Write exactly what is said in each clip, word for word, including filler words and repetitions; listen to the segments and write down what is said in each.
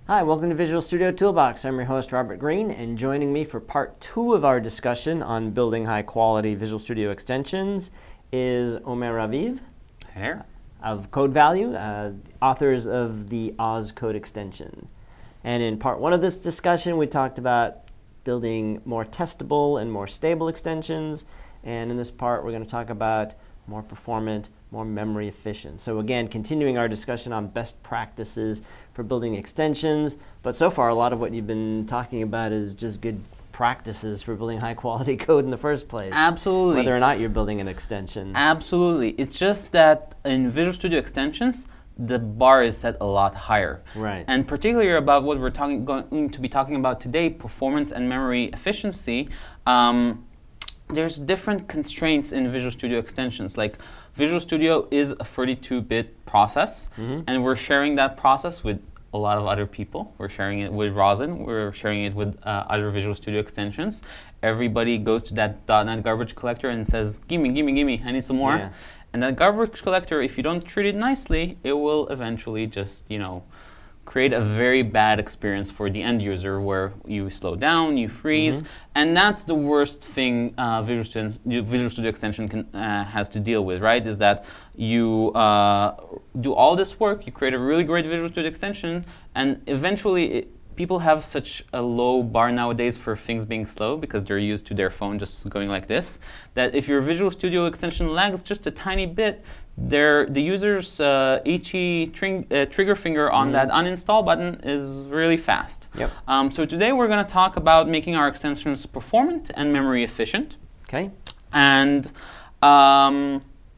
Hi, welcome to Visual Studio Toolbox. I'm your host, Robert Green, and joining me for part two of our discussion on building high-quality Visual Studio extensions is Omer Raviv. Hey there. Of Code Value, uh, authors of the Oz Code extension. And in part one of this discussion, we talked about building more testable and more stable extensions. And in this part, we're going to talk about more performant, more memory efficient. So again, continuing our discussion on best practices for building extensions. But so far, a lot of what you've been talking about is just good practices for building high quality code in the first place. Absolutely. Whether or not you're building an extension. Absolutely. It's just that in Visual Studio extensions, the bar is set a lot higher. Right. And particularly about what we're talking, going to be talking about today, performance and memory efficiency, um, there's different constraints in Visual Studio extensions. Like Visual Studio is a thirty-two bit process, mm-hmm. and we're sharing that process with a lot of other people. We're sharing it with Rosin. We're sharing it with uh, other Visual Studio extensions. Everybody goes to that .NET garbage collector and says, gimme, gimme, gimme, I need some more. Yeah. And that garbage collector, if you don't treat it nicely, it will eventually just, you know, create a very bad experience for the end user where you slow down, you freeze, mm-hmm. and that's the worst thing uh, Visual Studio, Visual Studio Extension can, uh, has to deal with, right? Is that you uh, do all this work, you create a really great Visual Studio Extension, and eventually it, people have such a low bar nowadays for things being slow because they're used to their phone just going like this, that if your Visual Studio Extension lags just a tiny bit, the user's uh, itchy tring, uh, trigger finger on mm-hmm. that uninstall button is really fast. Yep. Um, so today we're going to talk about making our extensions performant and memory efficient. Okay. And um,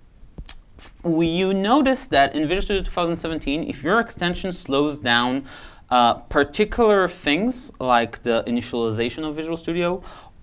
we, you notice that in Visual Studio twenty seventeen, if your extension slows down Uh, particular things like the initialization of Visual Studio,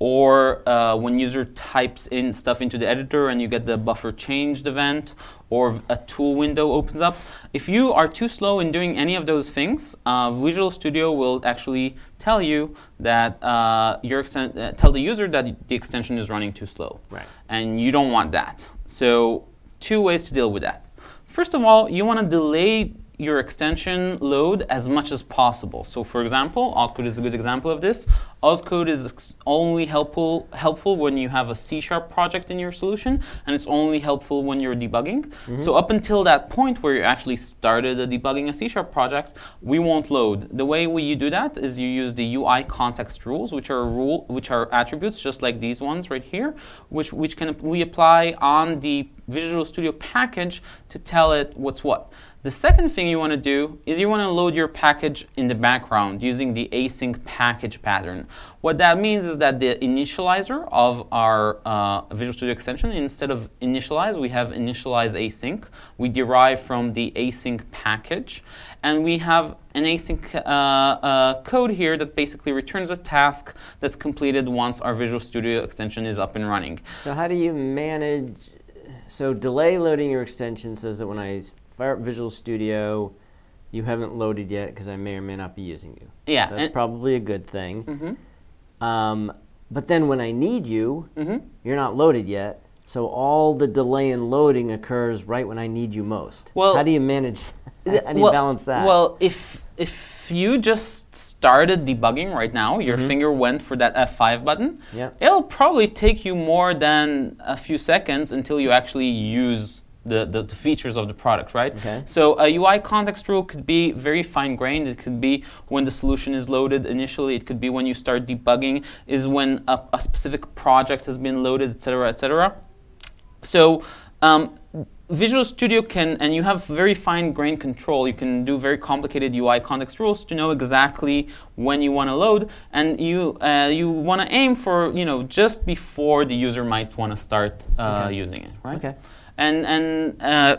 or uh, when user types in stuff into the editor and you get the buffer changed event, or a tool window opens up. If you are too slow in doing any of those things, uh, Visual Studio will actually tell you that uh, your exten- uh, tell the user that the extension is running too slow, right. And you don't want that. So two ways to deal with that. First of all, you want to delay your extension load as much as possible. So for example, Ozcode is a good example of this. Ozcode is ex- only helpful helpful when you have a C sharp project in your solution, and it's only helpful when you're debugging. Mm-hmm. So up until that point where you actually started a debugging a C sharp project, we won't load. The way we do that is you use the U I context rules, which are rule which are attributes just like these ones right here, which which can we apply on the Visual Studio package to tell it what's what. The second thing you want to do is you want to load your package in the background using the async package pattern. What that means is that the initializer of our uh, Visual Studio extension, instead of initialize, we have initialize async. We derive from the async package. And we have an async uh, uh, code here that basically returns a task that's completed once our Visual Studio extension is up and running. So how do you manage, so delay loading your extension says that when I fire up Visual Studio, you haven't loaded yet because I may or may not be using you. Yeah. That's probably a good thing. Mm-hmm. Um, but then when I need you, mm-hmm. you're not loaded yet. So all the delay in loading occurs right when I need you most. Well, how do you manage that? How do you well, balance that? Well, if if you just started debugging right now, your mm-hmm. finger went for that F five button, yep. it'll probably take you more than a few seconds until you actually use The, the, the features of the product, right? Okay. So a U I context rule could be very fine-grained. It could be when the solution is loaded initially. It could be when you start debugging, is when a, a specific project has been loaded, et cetera, et cetera. So um, Visual Studio can, and you have very fine-grained control. You can do very complicated U I context rules to know exactly when you want to load, and you uh, you want to aim for, you know, just before the user might want to start uh, okay. using it, right? Okay. And and uh,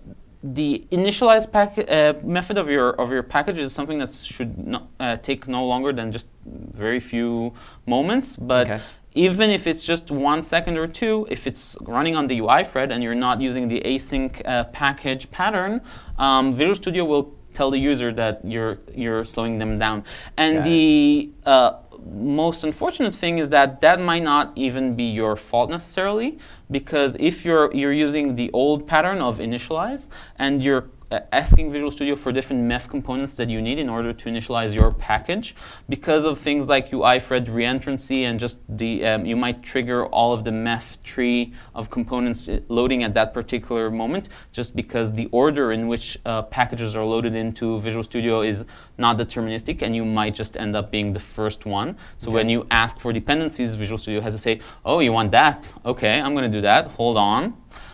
the initialize pack uh, method of your of your package is something that should not, uh, take no longer than just very few moments. But okay. even if it's just one second or two, if it's running on the U I thread and you're not using the async uh, package pattern, um, Visual Studio will tell the user that you're you're slowing them down. And Got the uh, most unfortunate thing is that that might not even be your fault necessarily, because if you're you're using the old pattern of initialize and you're uh, asking Visual Studio for different meth components that you need in order to initialize your package. Because of things like U I thread reentrancy and just the, um, you might trigger all of the meth tree of components loading at that particular moment, just because the order in which uh, packages are loaded into Visual Studio is not deterministic, and you might just end up being the first one. So okay. when you ask for dependencies, Visual Studio has to say, oh, you want that? Okay, I'm going to do that. Hold on.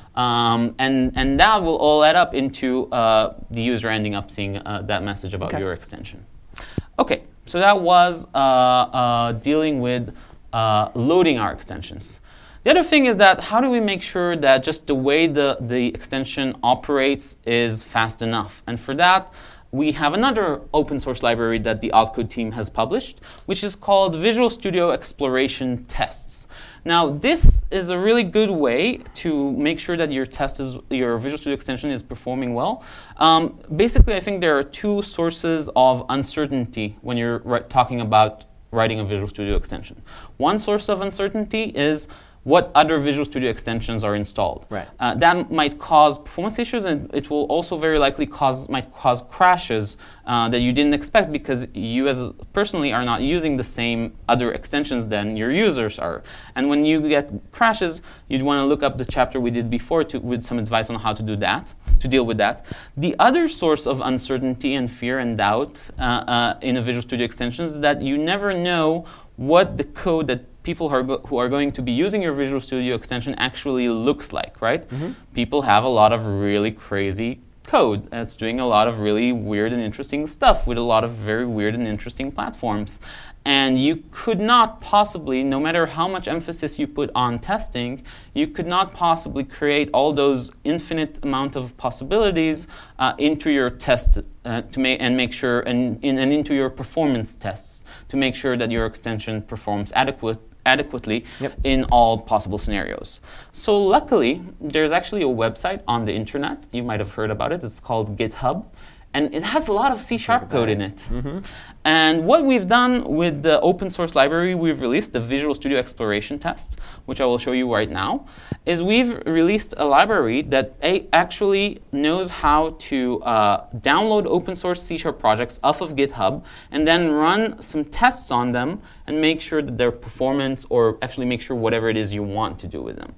Um, and, and that will all add up into uh, the user ending up seeing uh, that message about okay. your extension. Okay, so that was uh, uh, dealing with uh, loading our extensions. The other thing is that how do we make sure that just the way the, the extension operates is fast enough? And for that, we have another open source library that the Ozcode team has published, which is called Visual Studio Exploration Tests. Now, this is a really good way to make sure that your test is, your Visual Studio extension is performing well. Um, basically, I think there are two sources of uncertainty when you're talking about writing a Visual Studio extension. One source of uncertainty is what other Visual Studio extensions are installed. Right. Uh, that might cause performance issues, and it will also very likely cause might cause crashes uh, that you didn't expect because you as personally are not using the same other extensions than your users are. And when you get crashes, you'd want to look up the chapter we did before to, with some advice on how to do that, to deal with that. The other source of uncertainty and fear and doubt uh, uh, in a Visual Studio extension is that you never know what the code that people who are, go- who are going to be using your Visual Studio extension actually looks like, right? Mm-hmm. People have a lot of really crazy code that's doing a lot of really weird and interesting stuff with a lot of very weird and interesting platforms. And you could not possibly, no matter how much emphasis you put on testing, you could not possibly create all those infinite amount of possibilities uh, into your test uh, to make and make sure and, in, and into your performance tests to make sure that your extension performs adequate. adequately yep. in all possible scenarios. So luckily, there's actually a website on the internet. You might have heard about it. It's called GitHub. And it has a lot of C sharp code in it. Mm-hmm. And what we've done with the open source library we've released, the Visual Studio Exploration Test, which I will show you right now, is we've released a library that a- actually knows how to uh, download open source C sharp projects off of GitHub and then run some tests on them and make sure that their performance, or actually make sure whatever it is you want to do with them.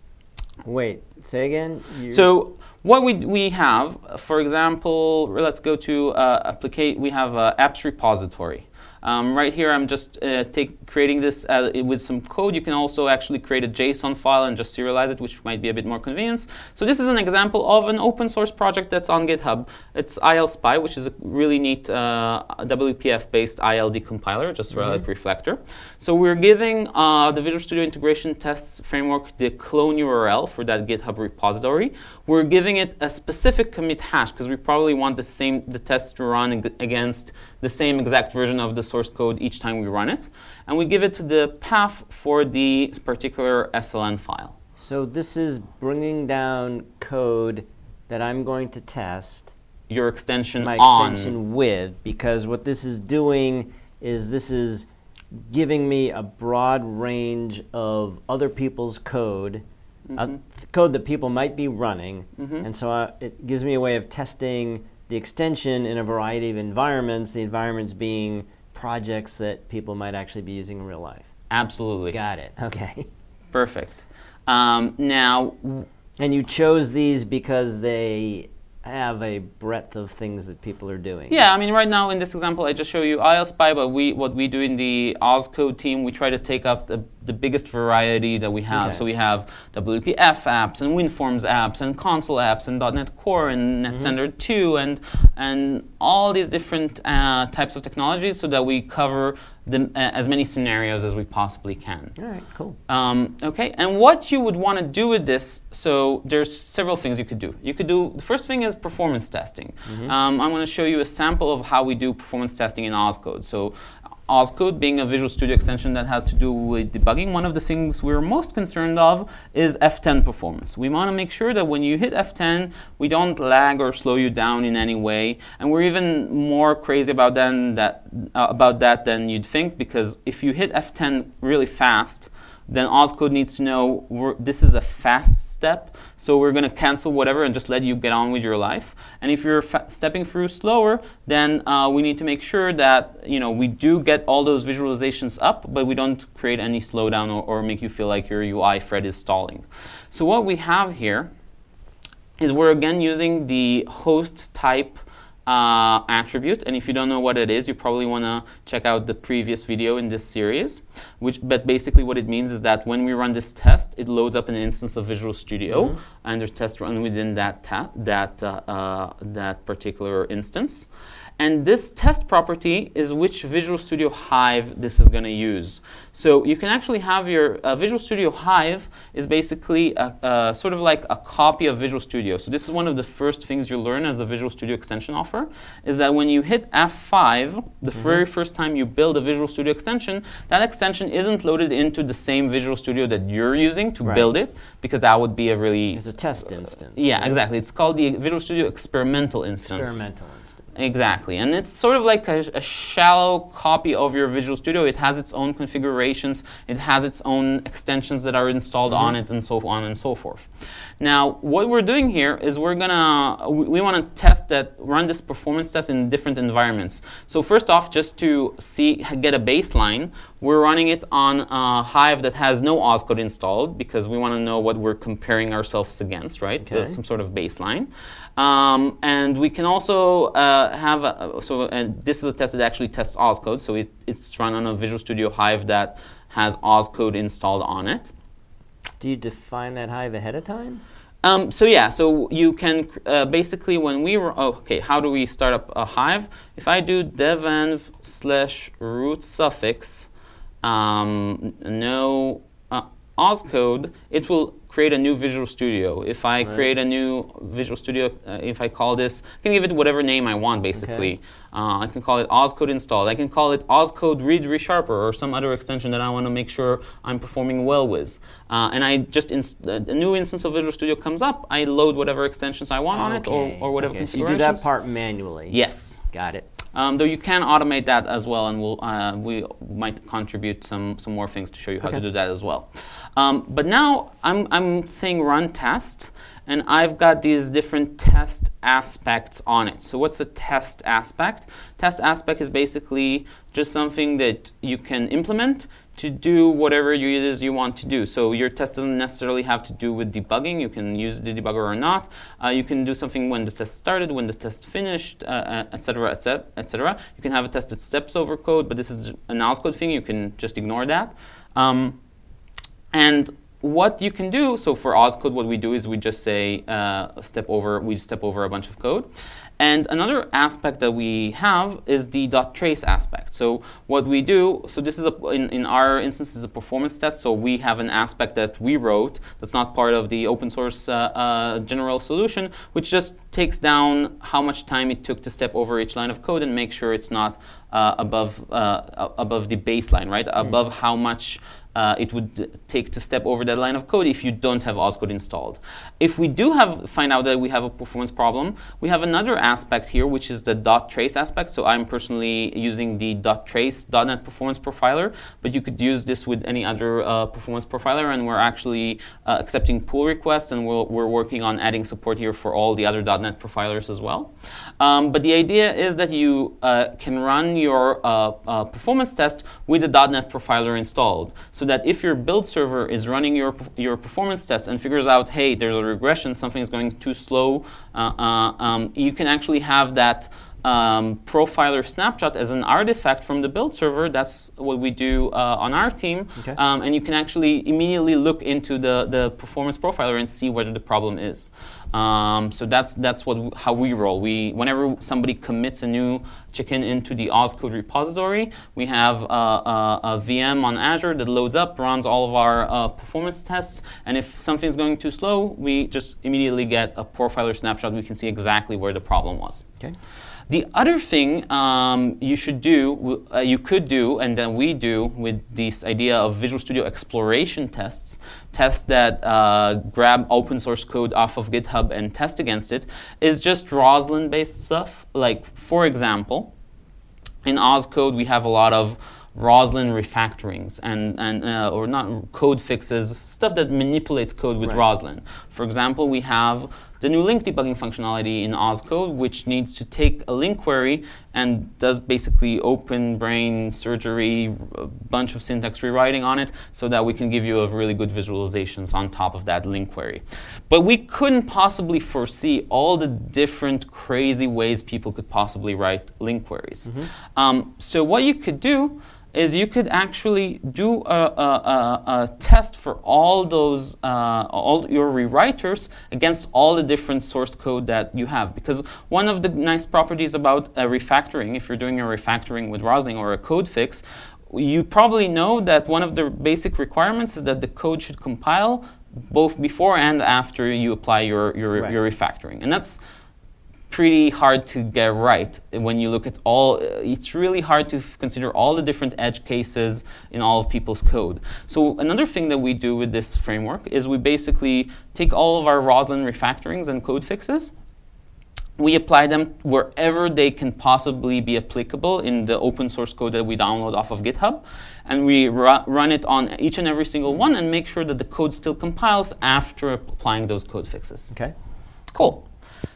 Wait, say again? You're So what we we have, for example, let's go to uh, applicate. We have uh, apps repository. Um, right here, I'm just uh, take, creating this uh, with some code. You can also actually create a JSON file and just serialize it, which might be a bit more convenient. So this is an example of an open source project that's on GitHub. It's I L Spy, which is a really neat uh, W P F-based I L decompiler, just mm-hmm. like Reflector. So we're giving uh, the Visual Studio Integration Tests framework the clone U R L for that GitHub repository. We're giving it a specific commit hash because we probably want the same the tests to run ag- against the same exact version of the source code each time we run it. And we give it the path for the particular S L N file. So this is bringing down code that I'm going to test Your extension my on. extension with, because what this is doing is this is giving me a broad range of other people's code, mm-hmm. uh, th- code that people might be running, mm-hmm. and so I, it gives me a way of testing the extension in a variety of environments, the environments being projects that people might actually be using in real life. Absolutely. Got it. Okay. Perfect. Um, now, and you chose these because they have a breadth of things that people are doing. Yeah, I mean, right now in this example, I just show you I L Spy, but we what we do in the Ozcode team, we try to take up the, the biggest variety that we have. Okay. So we have W P F apps and WinForms apps and console apps and .NET Core and NetStandard mm-hmm. two and and all these different uh, types of technologies so that we cover the, uh, as many scenarios as we possibly can. All right, cool. Um, okay, and what you would want to do with this, so there's several things you could do. You could do, the first thing is performance testing. Mm-hmm. Um, I'm going to show you a sample of how we do performance testing in Ozcode. So Ozcode being a Visual Studio extension that has to do with debugging, one of the things we're most concerned of is F ten performance. We want to make sure that when you hit F ten, we don't lag or slow you down in any way. And we're even more crazy about that, that, uh, about that than you'd think, because if you hit F ten really fast, then Ozcode needs to know we're, this is a fast step, so we're going to cancel whatever and just let you get on with your life. And if you're fa- stepping through slower, then uh, we need to make sure that, you know, we do get all those visualizations up, but we don't create any slowdown or, or make you feel like your U I thread is stalling. So what we have here is we're again using the host type Uh, attribute, and if you don't know what it is, you probably want to check out the previous video in this series. Which, but basically, what it means is that when we run this test, it loads up an instance of Visual Studio, mm-hmm. and there's tests run within that ta- that uh, uh, that particular instance. And this test property is which Visual Studio Hive this is going to use. So you can actually have your uh, Visual Studio Hive is basically a, a, sort of like a copy of Visual Studio. So this is one of the first things you learn as a Visual Studio extension offer, is that when you hit F five, the mm-hmm. very first time you build a Visual Studio extension, that extension isn't loaded into the same Visual Studio that you're using to right. build it, because that would be a really... It's a test instance. Yeah, right? Exactly. It's called the Visual Studio Experimental Instance. Experimental instance. Exactly, and it's sort of like a, a shallow copy of your Visual Studio. It has its own configurations, it has its own extensions that are installed mm-hmm. on it, and so on and so forth. Now, what we're doing here is we're gonna, we, we want to test that, run this performance test in different environments. So first off, just to see, get a baseline, we're running it on a Hive that has no Ozcode installed, because we want to know what we're comparing ourselves against, right? Okay. So some sort of baseline. Um, and we can also uh, have, a, so and this is a test that actually tests Ozcode, so it, it's run on a Visual Studio Hive that has Ozcode installed on it. Do you define that Hive ahead of time? Um, so yeah, so you can uh, basically when we were, oh, okay, how do we start up a Hive? If I do devenv slash root suffix, um, no uh, Ozcode, it will create a new Visual Studio. If I right. create a new Visual Studio, uh, if I call this, I can give it whatever name I want, basically. Okay. Uh, I can call it Ozcode installed. I can call it Ozcode read resharper or some other extension that I want to make sure I'm performing well with. Uh, and I just, inst- a new instance of Visual Studio comes up, I load whatever extensions I want okay. on it or, or whatever okay. configurations. So you do that part manually? Yes. Got it. Um, though you can automate that as well, and we'll, uh, we might contribute some, some more things to show you how okay. to do that as well. Um, but now I'm, I'm saying run test, and I've got these different test aspects on it. So what's a test aspect? Test aspect is basically just something that you can implement to do whatever it is you want to do. So your test doesn't necessarily have to do with debugging. You can use the debugger or not. Uh, you can do something when the test started, when the test finished, uh, et cetera, et cetera, et cetera. You can have a test that steps over code, but this is an Ozcode thing. You can just ignore that. Um, and what you can do, so for Ozcode, what we do is we just say uh, step over, we step over a bunch of code. And another aspect that we have is the .trace aspect. So what we do, so this is, a, in, in our instance, is a performance test. So we have an aspect that we wrote that's not part of the open source uh, uh, general solution, which just takes down how much time it took to step over each line of code and make sure it's not uh, above, uh, above the baseline, right? Mm. Above how much Uh, it would take to step over that line of code if you don't have Ozcode installed. If we do have find out that we have a performance problem, we have another aspect here, which is the .trace aspect. So I'm personally using the .trace dot net performance profiler, but you could use this with any other uh, performance profiler, and we're actually uh, accepting pull requests, and we'll, we're working on adding support here for all the other .net profilers as well. Um, but the idea is that you uh, can run your uh, uh, performance test with the .net profiler installed. So that if your build server is running your your performance tests and figures out, hey, there's a regression, something is going too slow, uh, uh, um, you can actually have that um, profiler snapshot as an artifact from the build server. That's what we do uh, on our team. Okay. Um, and you can actually immediately look into the, the performance profiler and see whether the problem is. Um, so that's that's what how we roll. We whenever somebody commits a new chicken into the Ozcode repository, we have uh, a, a V M on Azure that loads up, runs all of our uh, performance tests, and if something's going too slow, we just immediately get a profiler snapshot. We can see exactly where the problem was. Okay. The other thing um, you should do, uh, you could do, and then we do with this idea of Visual Studio exploration tests, tests that uh, grab open source code off of GitHub and test against it, is just Roslyn-based stuff. Like, for example, in Ozcode, we have a lot of Roslyn refactorings and, and uh, or not code fixes, stuff that manipulates code with right. Roslyn. For example, we have the new link debugging functionality in Oz Code, which needs to take a link query and does basically open brain surgery, a bunch of syntax rewriting on it, so that we can give you a really good visualizations on top of that link query. But we couldn't possibly foresee all the different crazy ways people could possibly write link queries. Mm-hmm. Um, so what you could do is you could actually do a, a, a, a test for all those, uh, all your rewriters against all the different source code that you have. Because one of the nice properties about a refactoring, if you're doing a refactoring with Roslyn or a code fix, you probably know that one of the basic requirements is that the code should compile both before and after you apply your, your, right. your refactoring. And that's pretty hard to get right when you look at all. It's really hard to f- consider all the different edge cases in all of people's code. So another thing that we do with this framework is we basically take all of our Roslyn refactorings and code fixes. We apply them wherever they can possibly be applicable in the open source code that we download off of GitHub. And we ru- run it on each and every single one and make sure that the code still compiles after applying those code fixes. Okay. Cool.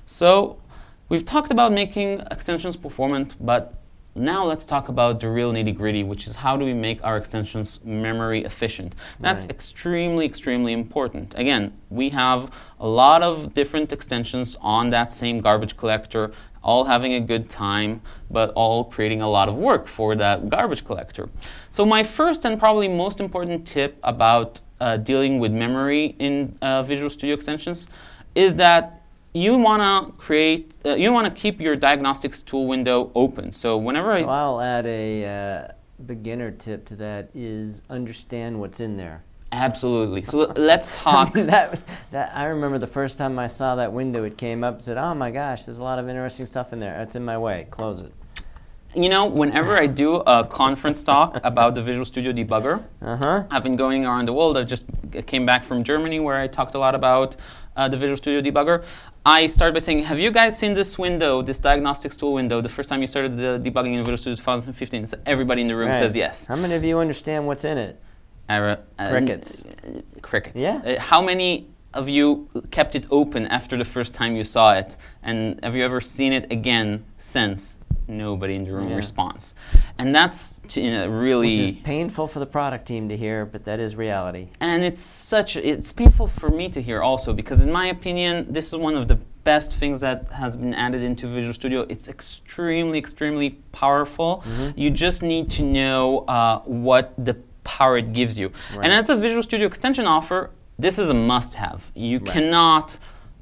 So we've talked about making extensions performant, but now let's talk about the real nitty-gritty, which is how do we make our extensions memory efficient. That's right. extremely, extremely important. Again, we have a lot of different extensions on that same garbage collector, all having a good time, but all creating a lot of work for that garbage collector. So my first and probably most important tip about uh, dealing with memory in uh, Visual Studio Extensions is that you want to create, uh, you want to keep your diagnostics tool window open. So whenever so I... So I'll add a uh, beginner tip to that is understand what's in there. Absolutely. So let's talk. I mean, that, that, I remember the first time I saw that window, it came up and said, oh my gosh, there's a lot of interesting stuff in there. That's in my way. Close it. You know, whenever I do a conference talk about the Visual Studio Debugger, uh-huh. I've been going around the world. I just came back from Germany where I talked a lot about uh, the Visual Studio Debugger. I started by saying, have you guys seen this window, this diagnostics tool window, the first time you started the debugging in Visual Studio twenty fifteen? So everybody in the room right. says yes. How many of you understand what's in it? Uh, uh, crickets. Uh, crickets. Yeah. Uh, how many of you kept it open after the first time you saw it? And have you ever seen it again since? Nobody in the room yeah. responds. And that's to, you know, really... Which is painful for the product team to hear, but that is reality. And it's such... It's painful for me to hear also, because in my opinion, this is one of the best things that has been added into Visual Studio. It's extremely, extremely powerful. Mm-hmm. You just need to know uh, what the power it gives you. Right. And as a Visual Studio extension offer, this is a must-have. You right. cannot...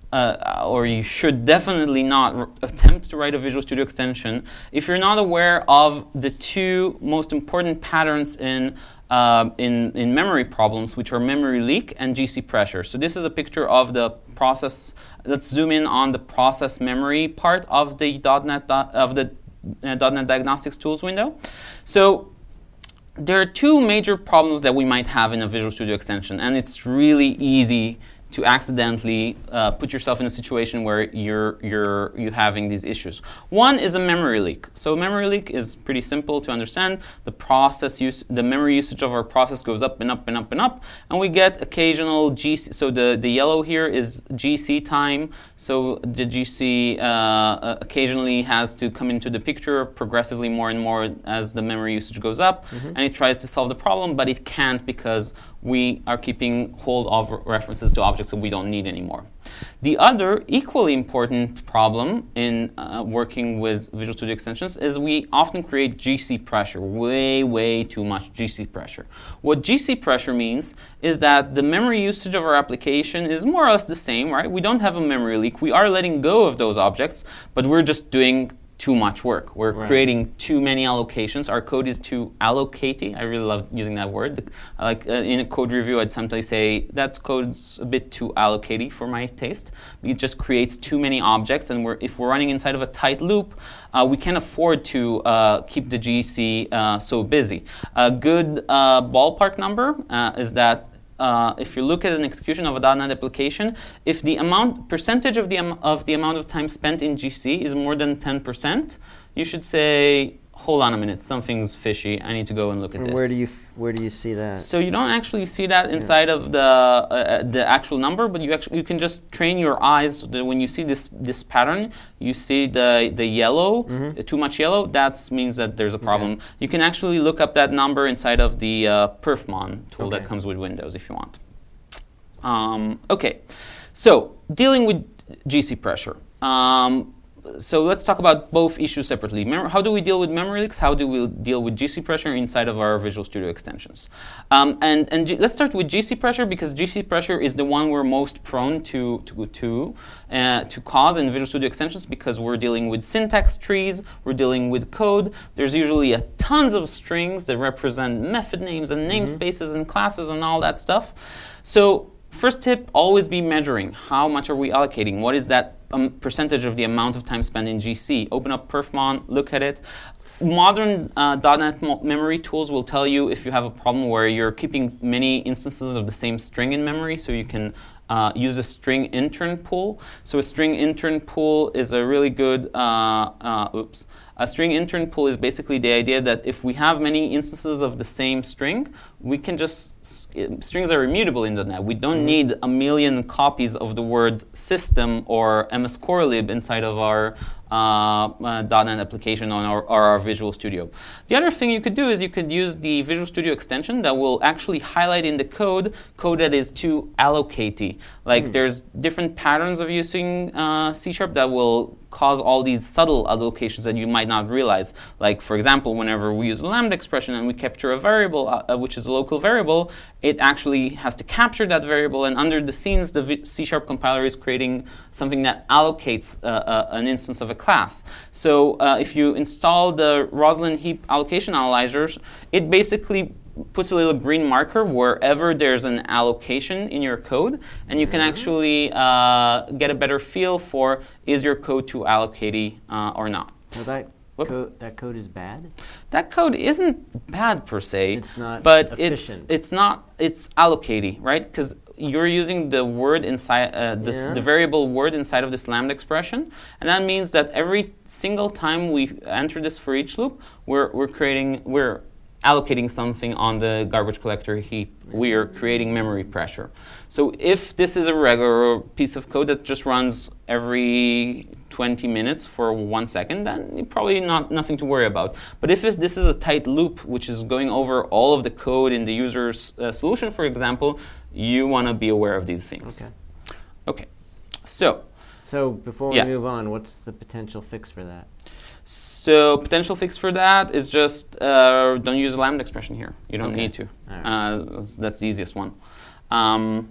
Uh, or you should definitely not r- attempt to write a Visual Studio extension if you're not aware of the two most important patterns in uh, in, in memory problems, which are memory leak and G C pressure. So this is a picture of the process. Let's zoom in on the process memory part of the .NET of the uh, .NET Diagnostics Tools window. So there are two major problems that we might have in a Visual Studio extension, and it's really easy to accidentally uh, put yourself in a situation where you're you're you having these issues. One is a memory leak. So memory leak is pretty simple to understand. The process use, the memory usage of our process goes up and up and up and up, and we get occasional G C. So the the yellow here is G C time. So the G C uh, occasionally has to come into the picture progressively more and more as the memory usage goes up, mm-hmm. and it tries to solve the problem, but it can't because we are keeping hold of references to objects that we don't need anymore. The other equally important problem in uh, working with Visual Studio extensions is we often create G C pressure, way, way too much G C pressure. What G C pressure means is that the memory usage of our application is more or less the same, right? We don't have a memory leak. We are letting go of those objects, but we're just doing too much work. We're right. creating too many allocations. Our code is too allocatey. I really love using that word. Like uh, in a code review, I'd sometimes say that code's a bit too allocatey for my taste. It just creates too many objects, and we're, if we're running inside of a tight loop, uh, we can't afford to uh, keep the G C uh, so busy. A good uh, ballpark number uh, is that Uh, if you look at an execution of a .NET application, if the amount percentage of the um, of the amount of time spent in G C is more than ten percent, you should say, hold on a minute, something's fishy. I need to go and look at And this. where do you f- where do you see that? So you don't actually see that inside yeah. of the uh, the actual number, but you actually you can just train your eyes so that when you see this this pattern, you see the the yellow, mm-hmm. uh, too much yellow. That means that there's a problem. Okay. You can actually look up that number inside of the uh, Perfmon tool okay. that comes with Windows if you want. Um, okay, so dealing with G C pressure. Um, So let's talk about both issues separately. Mem- how do we deal with memory leaks? How do we deal with G C pressure inside of our Visual Studio extensions? Um, and and G- let's start with G C pressure, because G C pressure is the one we're most prone to to to, uh, to cause in Visual Studio extensions, because we're dealing with syntax trees, we're dealing with code. There's usually a tons of strings that represent method names and namespaces mm-hmm. and classes and all that stuff. So first tip, always be measuring. How much are we allocating? What is that um, percentage of the amount of time spent in G C? Open up Perfmon, look at it. Modern uh, .NET mo- memory tools will tell you if you have a problem where you're keeping many instances of the same string in memory, so you can uh, use a string intern pool. So a string intern pool is a really good, uh, uh, oops. A string intern pool is basically the idea that if we have many instances of the same string, we can just, strings are immutable in .NET. We don't mm-hmm. need a million copies of the word system or M S Core lib inside of our uh, uh, .NET application on our, or our Visual Studio. The other thing you could do is you could use the Visual Studio extension that will actually highlight in the code, code that is too allocatey. Like mm. there's different patterns of using uh, C Sharp that will cause all these subtle allocations that you might not realize. Like, for example, whenever we use a lambda expression and we capture a variable, uh, which is a local variable, it actually has to capture that variable, and under the scenes, the v- C Sharp compiler is creating something that allocates uh, uh, an instance of a class. So uh, if you install the Roslyn heap allocation analyzers, it basically puts a little green marker wherever there's an allocation in your code, and you can actually uh, get a better feel for, is your code too allocatey uh, or not. So that, co- that code is bad? That code isn't bad per se, it's not but efficient. it's it's not it's allocatey, right? Because you're using the word inside uh, this, yeah. the variable word inside of this lambda expression, and that means that every single time we enter this for each loop, we're we're creating we're allocating something on the garbage collector heap. We are creating memory pressure. So if this is a regular piece of code that just runs every twenty minutes for one second, then probably not nothing to worry about. But if this is a tight loop, which is going over all of the code in the user's uh, solution, for example, you want to be aware of these things. Okay. Okay. So. So before we yeah. move on, what's the potential fix for that? So potential fix for that is just uh, don't use a lambda expression here. You don't okay. need to. Right. Uh, that's the easiest one. Um,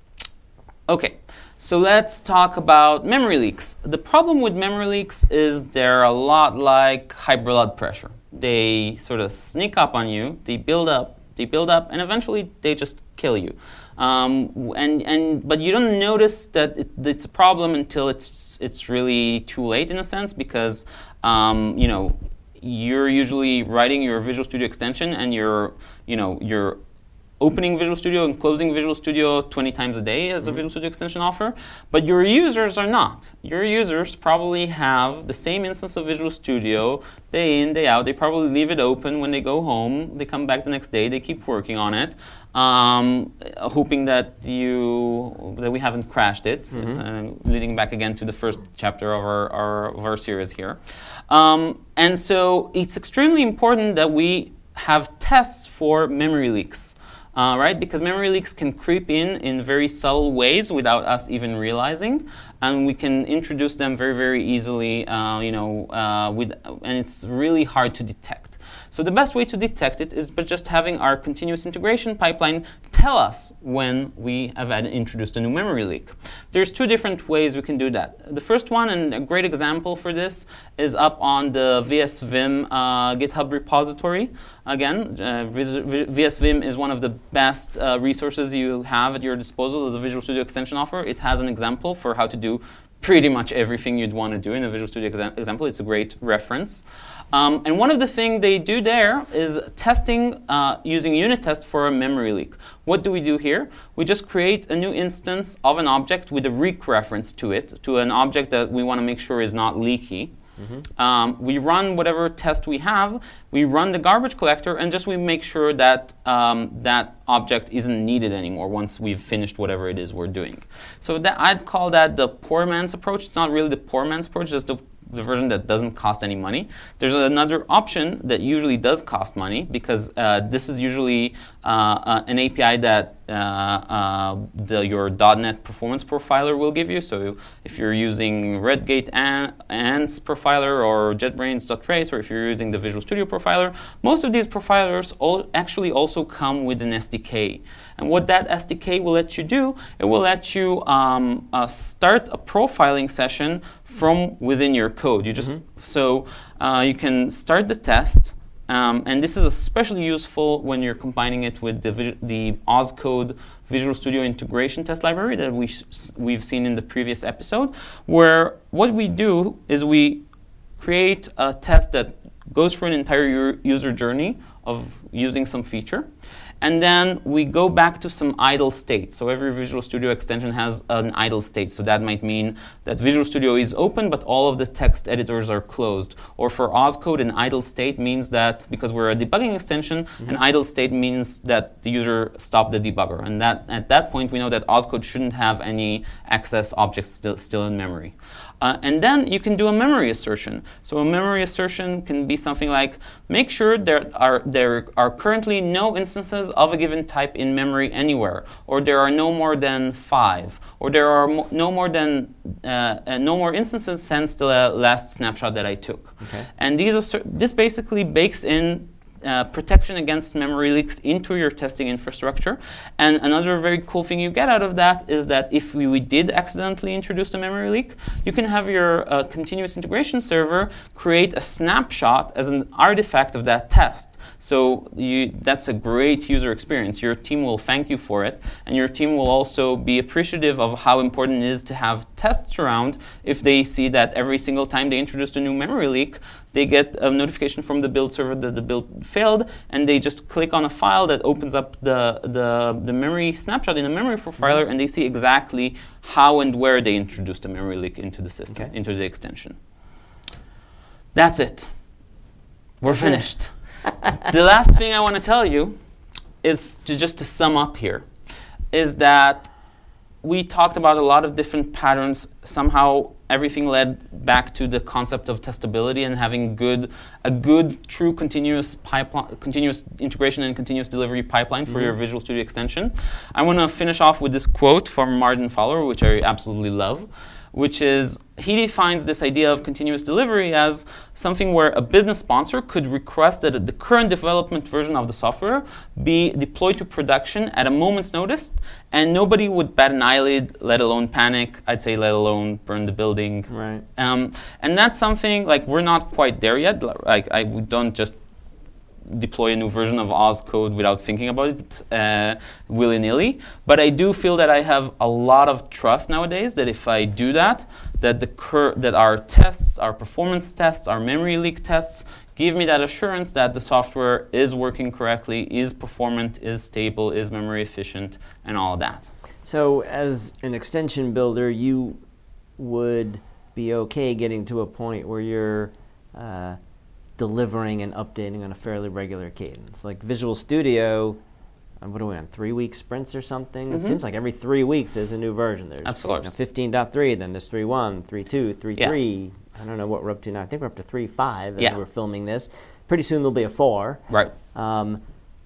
okay, so let's talk about memory leaks. The problem with memory leaks is they're a lot like high blood pressure. They sort of sneak up on you. They build up. They build up, and eventually they just kill you. Um, and and but you don't notice that it, it's a problem until it's it's really too late, in a sense, because um, you know you're usually writing your Visual Studio extension, and you're you know you're opening Visual Studio and closing Visual Studio twenty times a day as a mm-hmm. Visual Studio extension offer, but your users are not. Your users probably have the same instance of Visual Studio day in, day out. They probably leave it open when they go home. They come back the next day. They keep working on it, um, hoping that you that we haven't crashed it. Mm-hmm. Uh, leading back again to the first chapter of our, our of our series here, um, and so it's extremely important that we have tests for memory leaks. Uh, right? Because memory leaks can creep in in very subtle ways without us even realizing, and we can introduce them very, very easily, uh, you know, uh, with, and it's really hard to detect. So the best way to detect it is by just having our continuous integration pipeline tell us when we have had introduced a new memory leak. There's two different ways we can do that. The first one, and a great example for this, is up on the V S Vim uh, GitHub repository. Again, uh, V S Vim is one of the best uh, resources you have at your disposal as a Visual Studio extension offer. It has an example for how to do pretty much everything you'd want to do in a Visual Studio exa- example. It's a great reference. Um, and one of the things they do there is testing uh, using unit test for a memory leak. What do we do here? We just create a new instance of an object with a req reference to it, to an object that we want to make sure is not leaky. Mm-hmm. Um, we run whatever test we have, we run the garbage collector, and just we make sure that um, that object isn't needed anymore once we've finished whatever it is we're doing. So that I'd call that the poor man's approach. It's not really the poor man's approach, just the the version that doesn't cost any money. There's another option that usually does cost money, because uh, this is usually uh, uh, an A P I that uh, uh, the, your dot net performance profiler will give you. So if you're using Redgate A N S profiler or JetBrains.trace, or if you're using the Visual Studio profiler, most of these profilers all actually also come with an S D K. And what that S D K will let you do, it will let you um, uh, start a profiling session from within your code. You just mm-hmm. So uh, you can start the test, um, and this is especially useful when you're combining it with the, the Ozcode Visual Studio integration test library that we sh- we've seen in the previous episode, where what we do is we create a test that goes through an entire u- user journey of using some feature. And then we go back to some idle state. So every Visual Studio extension has an idle state. So that might mean that Visual Studio is open, but all of the text editors are closed. Or for Ozcode, an idle state means that, because we're a debugging extension, mm-hmm. an idle state means that the user stopped the debugger. And that at that point, we know that Ozcode shouldn't have any excess objects still, still in memory. Uh, and then you can do a memory assertion. So a memory assertion can be something like, make sure there are there are currently no instances of a given type in memory anywhere, or there are no more than five, or there are mo- no more than uh, uh, no more instances since the last snapshot that I took. Okay. And these assert- this basically bakes in Uh, protection against memory leaks into your testing infrastructure. And another very cool thing you get out of that is that if we, we did accidentally introduce a memory leak, you can have your uh, continuous integration server create a snapshot as an artifact of that test. So you, that's a great user experience. Your team will thank you for it, and your team will also be appreciative of how important it is to have tests around if they see that every single time they introduced a new memory leak, they get a notification from the build server that the build failed, and they just click on a file that opens up the, the, the memory snapshot in a memory profiler, mm-hmm. and they see exactly how and where they introduced a memory leak into the system, okay. into the extension. That's it. We're finished. The last thing I want to tell you is to just to sum up here, is that we talked about a lot of different patterns. Somehow everything led back to the concept of testability and having good, a good, true continuous pipeline, continuous integration and continuous delivery pipeline for mm-hmm. your Visual Studio extension. I want to finish off with this quote from Martin Fowler, which I absolutely love, which is, he defines this idea of continuous delivery as something where a business sponsor could request that the current development version of the software be deployed to production at a moment's notice, and nobody would bat an eyelid, let alone panic, I'd say let alone burn the building. Right. Um, and that's something, like, we're not quite there yet. Like, I we don't just deploy a new version of Ozcode without thinking about it uh, willy-nilly. But I do feel that I have a lot of trust nowadays that if I do that, that the cur- that our tests, our performance tests, our memory leak tests give me that assurance that the software is working correctly, is performant, is stable, is memory efficient, and all of that. So as an extension builder, you would be okay getting to a point where you're uh, delivering and updating on a fairly regular cadence. Like Visual Studio, um, what are we on, three-week sprints or something? Mm-hmm. It seems like every three weeks there's a new version. There's Absolutely. You know, fifteen point three, then there's three point one, three point two, three point three. Yeah. I don't know what we're up to now. I think we're up to three point five as yeah. we're filming this. Pretty soon there'll be a four. Right. Um,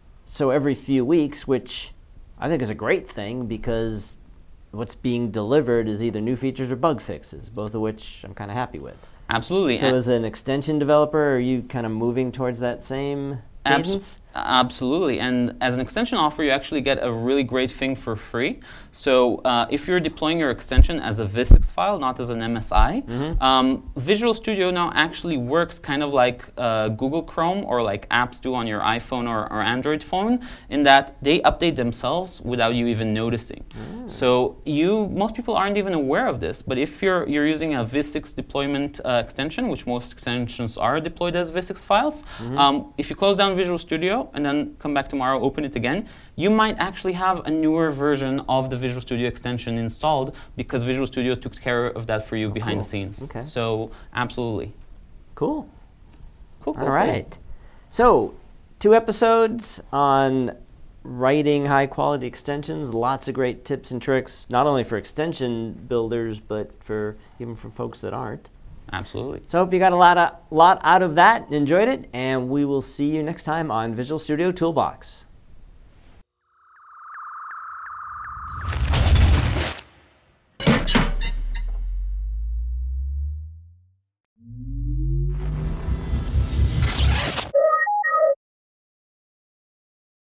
so every few weeks, which I think is a great thing because what's being delivered is either new features or bug fixes, both of which I'm kind of happy with. Absolutely. So as an extension developer, are you kind of moving towards that same cadence? Abs- absolutely. And as an extension offer, you actually get a really great thing for free. So uh, if you're deploying your extension as a V S X file, not as an M S I, mm-hmm. um, Visual Studio now actually works kind of like uh, Google Chrome or like apps do on your iPhone or, or Android phone, in that they update themselves without you even noticing. Mm. So you, most people aren't even aware of this, but if you're you're using a V S X deployment uh, extension, which most extensions are deployed as V S X files, mm-hmm. um, if you close down Visual Studio and then come back tomorrow, open it again, you might actually have a newer version of the Visual Studio extension installed because Visual Studio took care of that for you oh, behind cool. the scenes. Okay. So absolutely. Cool. Cool, cool, All right. So, two episodes on writing high-quality extensions. Lots of great tips and tricks, not only for extension builders, but for even for folks that aren't. Absolutely. So I hope you got a lot, of, lot out of that, enjoyed it, and we will see you next time on Visual Studio Toolbox.